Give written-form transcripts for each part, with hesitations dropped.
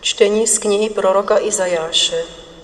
Čtení z knihy proroka Izajáše.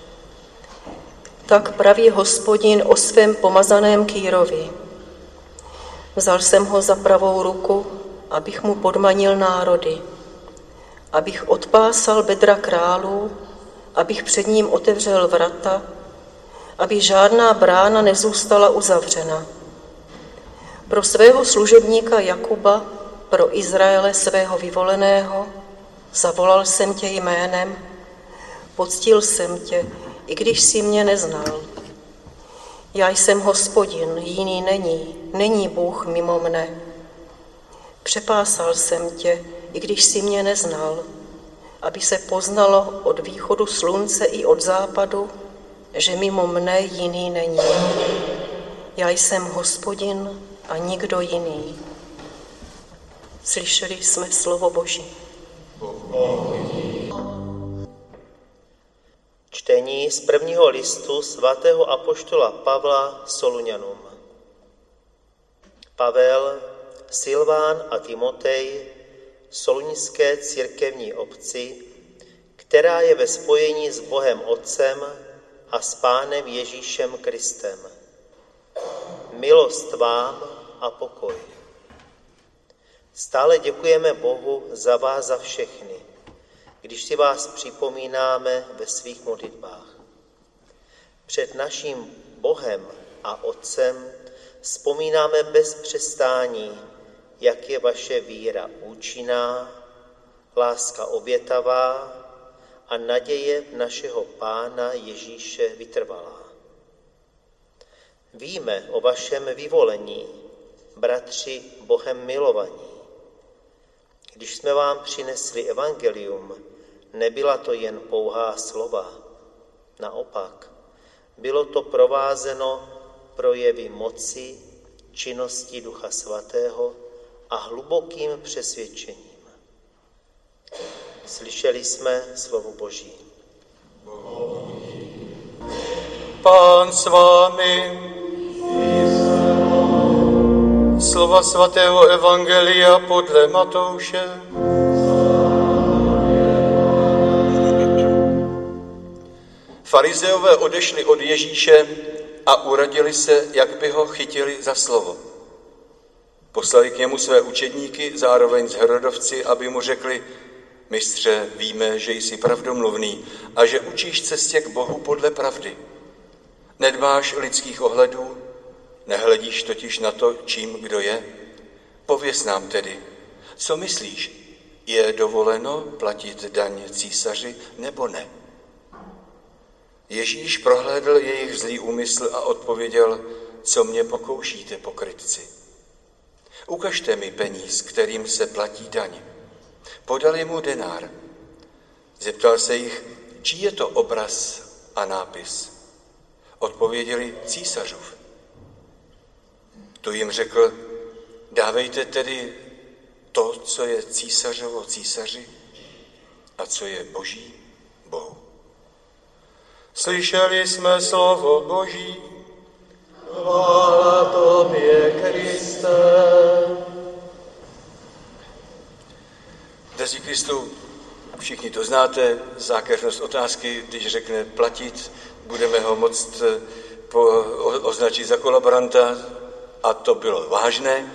Tak praví Hospodin o svém pomazaném Kýrovi. Vzal jsem ho za pravou ruku, abych mu podmanil národy, abych odpásal bedra králů, abych před ním otevřel vrata, aby žádná brána nezůstala uzavřena. Pro svého služebníka Jakuba, pro Izraele svého vyvoleného, zavolal jsem tě jménem, poctil jsem tě, i když jsi mě neznal. Já jsem Hospodin, jiný není Bůh mimo mne. Přepásal jsem tě, i když jsi mě neznal, aby se poznalo od východu slunce i od západu, že mimo mne jiný není. Já jsem Hospodin a nikdo jiný. Slyšeli jsme slovo Boží. Čtení z prvního listu svatého apoštola Pavla Soluňanům. Pavel, Silván a Timotej, soluňské církevní obci, která je ve spojení s Bohem Otcem a s Pánem Ježíšem Kristem. Milost vám a pokoj. Stále děkujeme Bohu za vás za všechny, když si vás připomínáme ve svých modlitbách. Před naším Bohem a Otcem vzpomínáme bez přestání, jak je vaše víra účinná, láska obětavá a naděje našeho Pána Ježíše vytrvalá. Víme o vašem vyvolení, bratři Bohem milovaní. Když jsme vám přinesli evangelium, nebyla to jen pouhá slova. Naopak, bylo to provázeno projevy moci, činnosti Ducha Svatého a hlubokým přesvědčením. Slyšeli jsme slovo Boží. Pán s vámi. Slova svatého evangelia podle Matouše. Farizeové odešli od Ježíše a uradili se, jak by ho chytili za slovo. Poslali k němu své učedníky, zároveň s Herodovci, aby mu řekli: Mistře, víme, že jsi pravdomluvný a že učíš cestě k Bohu podle pravdy. Nedbáš lidských ohledů, nehledíš totiž na to, čím kdo je. Pověz nám tedy, co myslíš, je dovoleno platit daň císaři nebo ne? Ježíš prohlédl jejich zlý úmysl a odpověděl: Co mě pokoušíte, pokrytci? Ukažte mi peníz, kterým se platí daň. Podali mu denár. Zeptal se jich, čí je to obraz a nápis. Odpověděli: Císařův. Tu jim řekl: Dávejte tedy to, co je císařovo císaři a co je Boží Bohu. Slyšeli jsme slovo Boží. Chvála tobě, Kriste. Drazí Kristu, všichni to znáte, zákeřnost otázky, když řekne platit, budeme ho moct označit za kolaboranta, a to bylo vážné,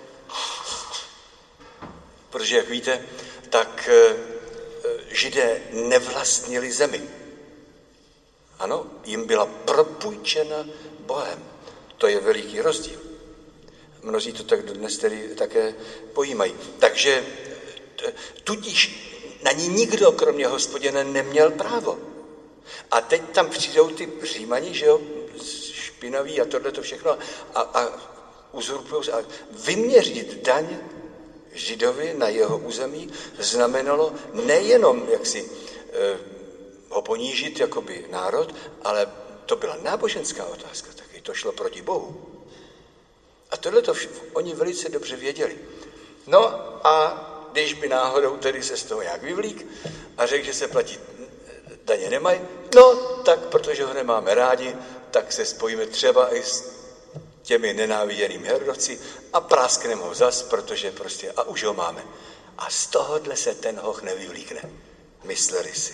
protože, jak víte, tak Židé nevlastnili zemi. Ano, jim byla propůjčena Bohem. To je veliký rozdíl. Mnozí to tak dnes tedy také pojímají. Takže tudíž na ní nikdo, kromě Hospodina, neměl právo. A teď tam přijdou ty Římani, že jo, špinaví a tohleto všechno a uzurpujou se. A vyměřit daň Židovi na jeho území znamenalo nejenom, jak si ho ponížit jakoby národ, ale to byla náboženská otázka, taky to šlo proti Bohu. A tohleto oni velice dobře věděli. No a když by náhodou tedy se z toho nějak vyvlík a řekl, že se platit daně nemají, no tak protože ho nemáme rádi, tak se spojíme třeba i s těmi nenáviděnými Herodovci a práskneme ho zas, protože prostě a už ho máme. A z tohohle se ten hoch nevyvlíkne. mysleli si.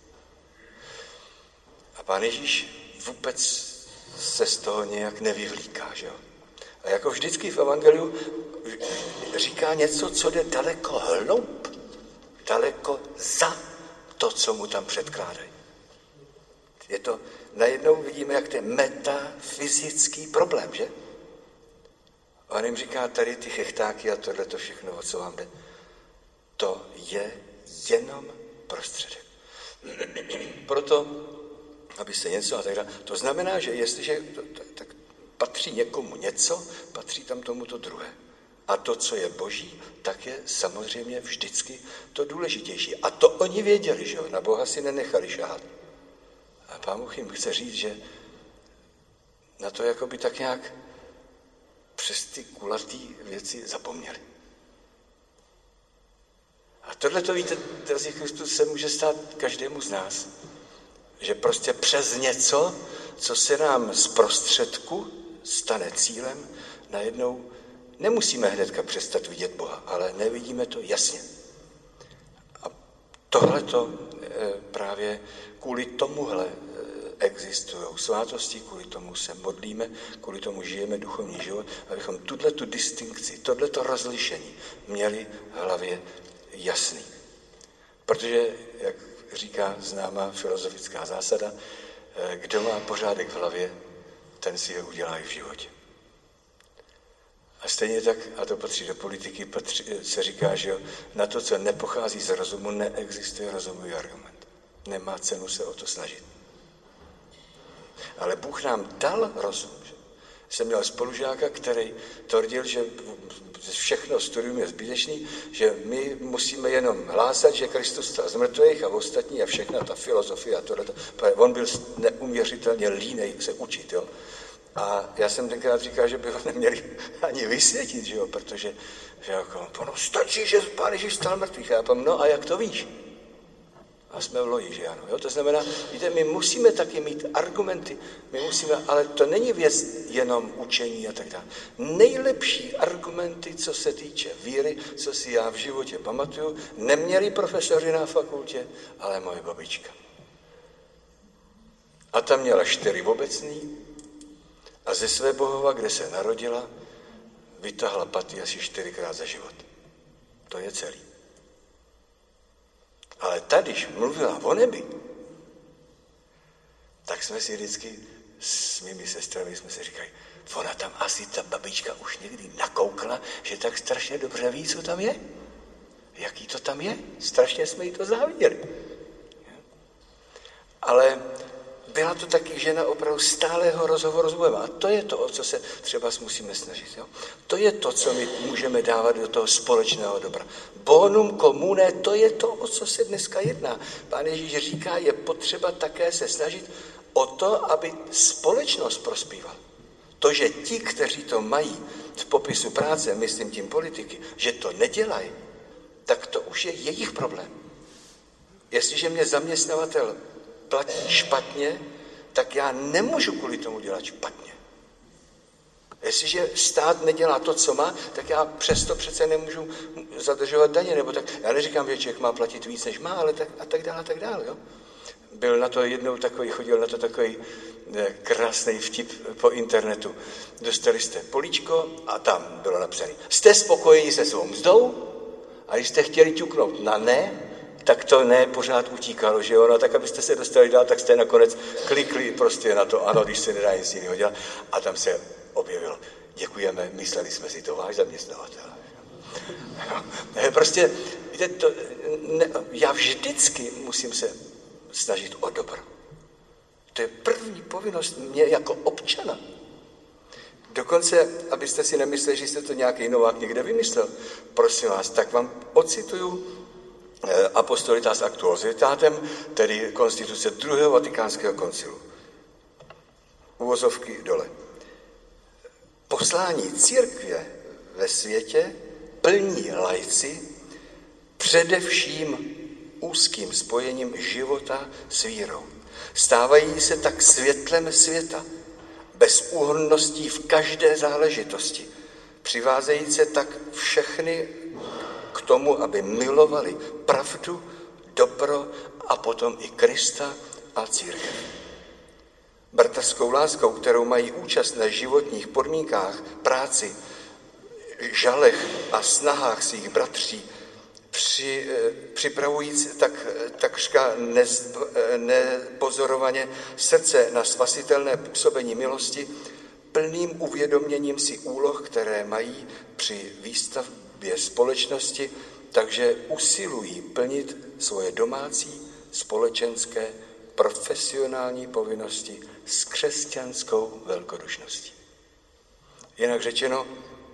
A Pán Ježíš vůbec se z toho nějak nevyvlíká, že jo? A jako vždycky v evangeliu říká něco, co jde daleko hloub, daleko za to, co mu tam předkládají. Je to, najednou vidíme, jak to je metafyzický problém, že? A on jim říká, tady ty chechtáky a tohleto všechno, o co vám jde, to je jenom prostředek. Proto, abyste něco a tak dále. To znamená, že jestliže tak patří někomu něco, patří tam tomuto druhé. A to, co je boží, tak je samozřejmě vždycky to důležitější. A to oni věděli, že jo? Na Boha si nenechali šáhat. A Pán Bůh jim chce říct, že na to jakoby tak nějak přes ty kulatý věci zapomněli. A tohle to víte, drazí Kristus, se může stát každému z nás. Že prostě přes něco, co se nám z prostředku stane cílem, najednou nemusíme hnedka přestat vidět Boha, ale nevidíme to jasně. A tohleto právě kvůli tomuhle existují svátosti, kvůli tomu se modlíme, kvůli tomu žijeme duchovní život, abychom tuto distinkci, tohleto rozlišení měli v hlavě jasný. Protože, jak říká známá filozofická zásada, kdo má pořádek v hlavě, ten si ho udělá i v životě. A stejně tak, a to patří do politiky, se říká, že jo, na to, co nepochází z rozumu, neexistuje rozumový argument. Nemá cenu se o to snažit. Ale Bůh nám dal rozum. Jsem měl spolužáka, který tvrdil, že všechno studium je zbytečný, že my musíme jenom hlásat, že Kristus stal z mrtvých a ostatní a všechna ta filozofie a tohleto. On byl neuměřitelně línej se učit, jo. A já jsem tenkrát říkal, že by ho neměli ani vysvětit, že jo, protože že jako, no stačí, že Pán Ježíš stal mrtvých. Já pám, no a jak to víš? A jsme v loji, že ano. Jo? To znamená, víte, my musíme taky mít argumenty, ale to není věc jenom učení a tak dále. Nejlepší argumenty, co se týče víry, co si já v životě pamatuju, neměli profesoři na fakultě, ale moje babička. A ta měla 4 obecný a ze své Bohova, kde se narodila, vytáhla paty asi 4krát za život. To je celý. Ale tady, když mluvila o nebi, tak jsme si vždycky s mými sestrami jsme si říkali, ona tam asi ta babička už někdy nakoukla, že tak strašně dobře ví, co tam je. Jaký to tam je. Strašně jsme jí to záviděli. Ale byla to taky žena opravdu stálého rozhovoru s Bohem. A to je to, o co se třeba musíme snažit. Jo? To je to, co my můžeme dávat do toho společného dobra. Bonum comune, to je to, o co se dneska jedná. Pán Ježíš říká, je potřeba také se snažit o to, aby společnost prospívala. To, že ti, kteří to mají v popisu práce, myslím tím politiky, že to nedělají, tak to už je jejich problém. Jestliže mě zaměstnavatel platí špatně, tak já nemůžu kvůli tomu dělat špatně. Jestliže stát nedělá to, co má, tak já přesto přece nemůžu zadržovat daně, nebo tak. Já neříkám, že člověk má platit víc, než má, ale tak, a tak dále. Jo? Byl na to jednou takový, chodil na to takový krásný vtip po internetu. Dostali jste políčko a tam bylo napsané, jste spokojeni se svou mzdou a když jste chtěli ťuknout na ne, tak to ne pořád utíkalo, že jo, no tak abyste se dostali dál, tak jste nakonec klikli prostě na to ano, když se nedá nic jiného dělat a tam se objevilo, děkujeme, mysleli jsme si to, váš zaměstnavatel. Prostě, víte, já vždycky musím se snažit o dobro. To je první povinnost mě jako občana. Dokonce, abyste si nemysleli, že jste to nějaký Novák někde vymyslel, prosím vás, tak vám ocituju Apostolitas Actuositatem, tedy konstituce druhého vatikánského koncilu. Uvozovky dole. Poslání církve ve světě plní laici především úzkým spojením života s vírou. Stávají se tak světlem světa, bezúhonností v každé záležitosti, přivázejí se tak všechny k tomu, aby milovali pravdu, dobro a potom i Krista a církev. Bratrskou láskou, kterou mají účast na životních podmínkách, práci, žalech a snahách svých bratří, připravujíc takřka nepozorovaně srdce na spasitelné působení milosti, plným uvědoměním si úloh, které mají při výstavbě společnosti, takže usilují plnit svoje domácí, společenské, profesionální povinnosti s křesťanskou velkodušností. Jinak řečeno,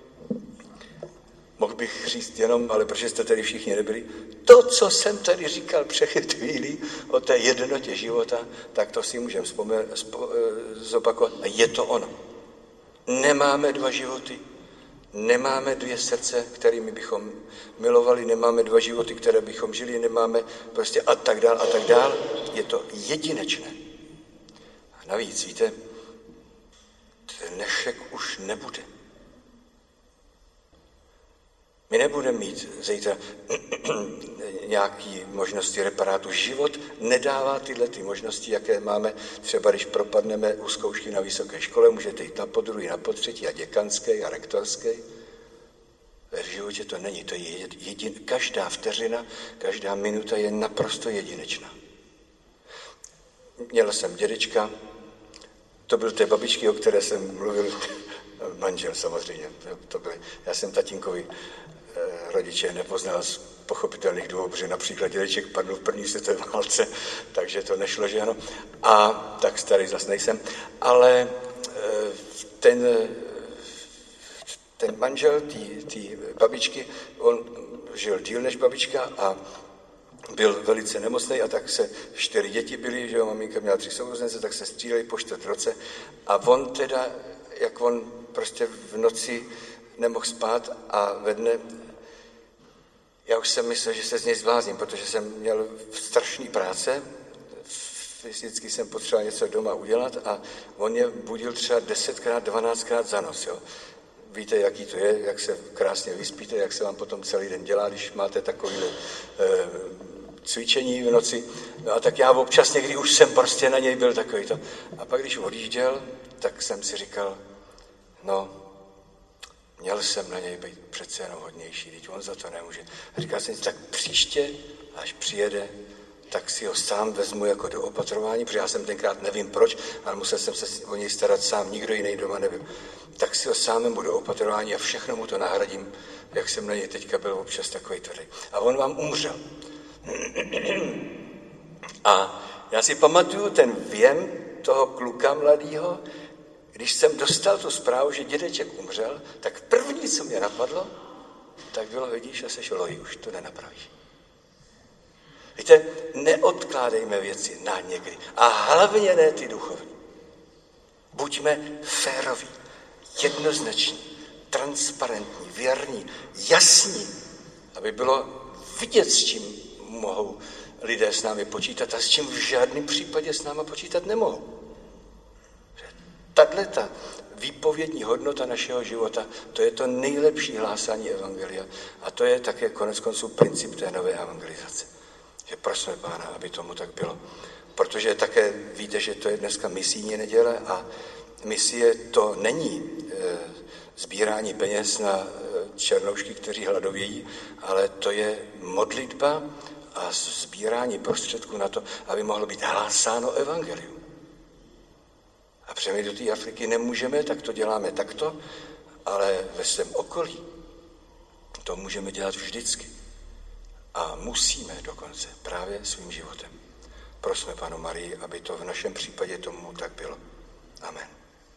mohl bych říct jenom, ale protože jste tady všichni nebyli, to, co jsem tady říkal před chvílí o té jednotě života, tak to si můžeme zopakovat. A je to ono. Nemáme dva životy, nemáme dvě srdce, kterými bychom milovali, nemáme dva životy, které bychom žili, nemáme prostě a tak dál. Je to jedinečné. A navíc, víte, dnešek už nebude. My nebudeme mít zítra nějaké možnosti reparátu. Život nedává tyhle ty možnosti, jaké máme třeba, když propadneme u zkoušky na vysoké škole, můžete jít na podruhý, na potřetí a děkanské a rektorské. V životě to není, to je každá vteřina, každá minuta je naprosto jedinečná. Měl jsem dědečka, to byl té babičky, o které jsem mluvil, manžel samozřejmě, já jsem tatínkovi rodiče nepoznal z pochopitelných důvodů, protože například dědeček padl v první světové válce, takže to nešlo, že ano. A tak starý zase nejsem. Ale ten manžel té babičky, on žil díl než babička a byl velice nemocný a tak se 4 děti byly, že jo, maminka měla 3 sourozence, tak se stříleli po 4 roce a on teda, jak on prostě v noci nemohl spát a ve dne, já už jsem myslel, že se z něj zblázním, protože jsem měl strašný práce, fyzicky jsem potřeboval něco doma udělat a on mě budil třeba 10krát, 12krát za noc, jo. Víte, jaký to je, jak se krásně vyspíte, jak se vám potom celý den dělá, když máte takovýhle cvičení v noci. No a tak já občas někdy už jsem prostě na něj byl takovýto. A pak, když odjížděl, tak jsem si říkal, no, měl jsem na něj být přece jenom hodnější, teď on za to nemůže. A říkal jsem si, tak příště, až přijede, tak si ho sám vezmu jako do opatrování, protože já jsem tenkrát nevím proč, ale musel jsem se o něj starat sám, nikdo jiný doma nebyl. Tak si ho sám vezmu do opatrování a všechno mu to nahradím, jak jsem na něj teďka byl občas takový tvrdý. A on vám umřel. A já si pamatuju ten věm toho kluka mladýho, když jsem dostal tu zprávu, že dědeček umřel, tak první, co mě napadlo, tak bylo, vidíš, a seš lojí, už to nenapravíš. Víte, neodkládejme věci na někdy. A hlavně ne ty duchovní. Buďme féroví, jednoznační, transparentní, věrní, jasní, aby bylo vidět, s čím mohou lidé s námi počítat a s čím v žádném případě s námi počítat nemohou. Tato výpovědní hodnota našeho života, to je to nejlepší hlásání evangelia a to je také koneckonců princip té nové evangelizace. Že prosme Pána, aby tomu tak bylo. Protože také víte, že to je dneska misijní neděle a misie to není sbírání peněz na černoušky, kteří hladovějí, ale to je modlitba a sbírání prostředků na to, aby mohlo být hlásáno evangelium. A přemi do té Afriky nemůžeme, tak to děláme takto, ale ve svém okolí to můžeme dělat vždycky. A musíme dokonce právě svým životem. Prosme Panu Marii, aby to v našem případě tomu tak bylo. Amen.